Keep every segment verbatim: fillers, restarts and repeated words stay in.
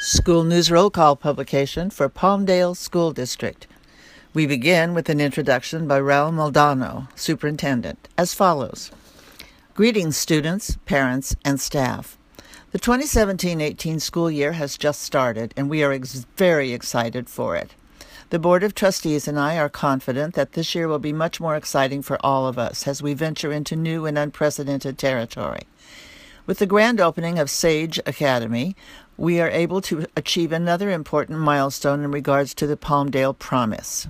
School News Roll Call publication for Palmdale School District. We begin with an introduction by Raul Maldonado, Superintendent, as follows. Greetings, students, parents, and staff. The twenty seventeen eighteen school year has just started, and we are ex- very excited for it. The Board of Trustees and I are confident that this year will be much more exciting for all of us as we venture into new and unprecedented territory. With the grand opening of Sage Academy, we are able to achieve another important milestone in regards to the Palmdale Promise.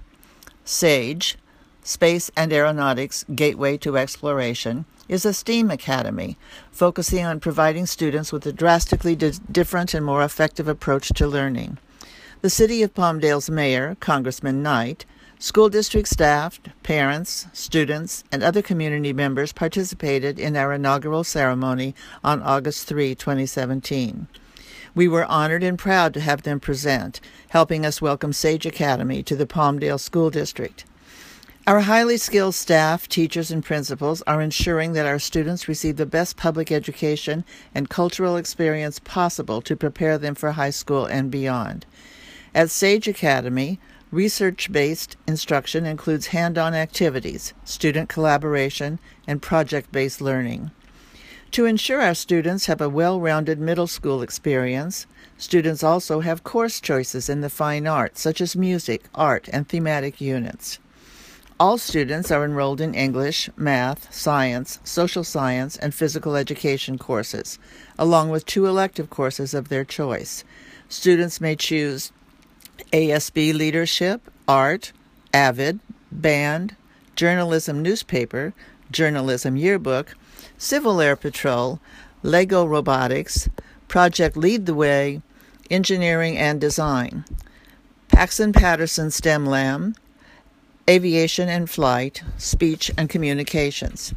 Sage, Space and Aeronautics Gateway to Exploration, is a STEAM academy focusing on providing students with a drastically di- different and more effective approach to learning. The City of Palmdale's Mayor, Congressman Knight, school district staff, parents, students, and other community members participated in our inaugural ceremony on August third, twenty seventeen. We were honored and proud to have them present, helping us welcome Sage Academy to the Palmdale School District. Our highly skilled staff, teachers, and principals are ensuring that our students receive the best public education and cultural experience possible to prepare them for high school and beyond. At Sage Academy, research-based instruction includes hand-on activities, student collaboration, and project-based learning. To ensure our students have a well-rounded middle school experience, students also have course choices in the fine arts, such as music, art, and thematic units. All students are enrolled in English, math, science, social science, and physical education courses, along with two elective courses of their choice. Students may choose A S B Leadership, Art, Avid, Band, Journalism Newspaper, Journalism Yearbook, Civil Air Patrol, Lego Robotics, Project Lead the Way, Engineering and Design, Paxton Patterson STEM Lam, Aviation and Flight, Speech and Communications.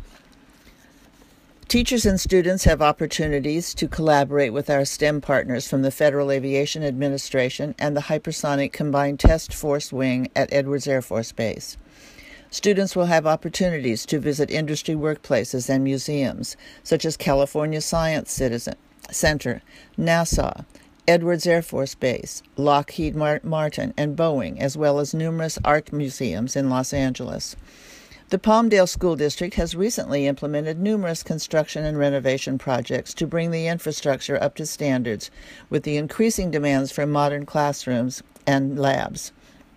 Teachers and students have opportunities to collaborate with our STEM partners from the Federal Aviation Administration and the Hypersonic Combined Test Force Wing at Edwards Air Force Base. Students will have opportunities to visit industry workplaces and museums, such as California Science Citizen Center, NASA, Edwards Air Force Base, Lockheed Martin, and Boeing, as well as numerous art museums in Los Angeles. The Palmdale School District has recently implemented numerous construction and renovation projects to bring the infrastructure up to standards with the increasing demands for modern classrooms and labs.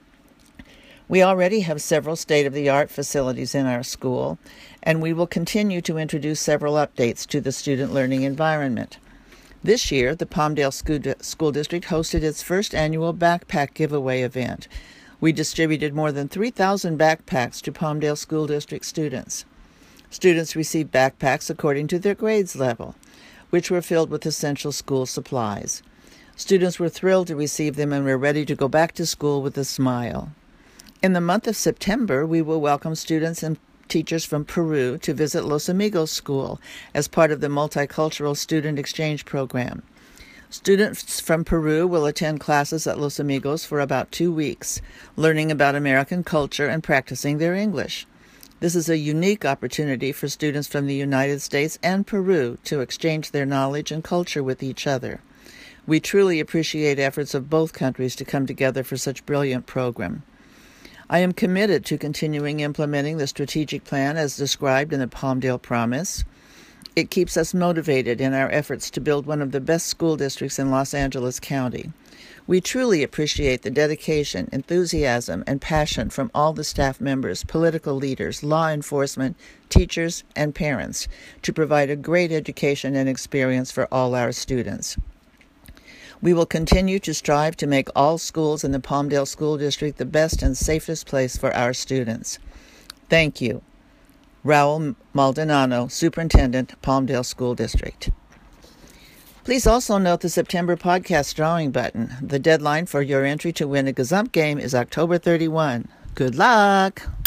We already have several state-of-the-art facilities in our school, and we will continue to introduce several updates to the student learning environment. This year, the Palmdale School District hosted its first annual backpack giveaway event. We distributed more than three thousand backpacks to Palmdale School District students. Students received backpacks according to their grades level, which were filled with essential school supplies. Students were thrilled to receive them and were ready to go back to school with a smile. In the month of September, we will welcome students and teachers from Peru to visit Los Amigos School as part of the Multicultural Student Exchange Program. Students from Peru will attend classes at Los Amigos for about two weeks, learning about American culture and practicing their English. This is a unique opportunity for students from the United States and Peru to exchange their knowledge and culture with each other. We truly appreciate efforts of both countries to come together for such a brilliant program. I am committed to continuing implementing the strategic plan as described in the Palmdale Promise. It keeps us motivated in our efforts to build one of the best school districts in Los Angeles County. We truly appreciate the dedication, enthusiasm, and passion from all the staff members, political leaders, law enforcement, teachers, and parents to provide a great education and experience for all our students. We will continue to strive to make all schools in the Palmdale School District the best and safest place for our students. Thank you. Raul Maldonado, Superintendent, Palmdale School District. Please also note the September podcast drawing button. The deadline for your entry to win a Gazump game is October thirty-first. Good luck!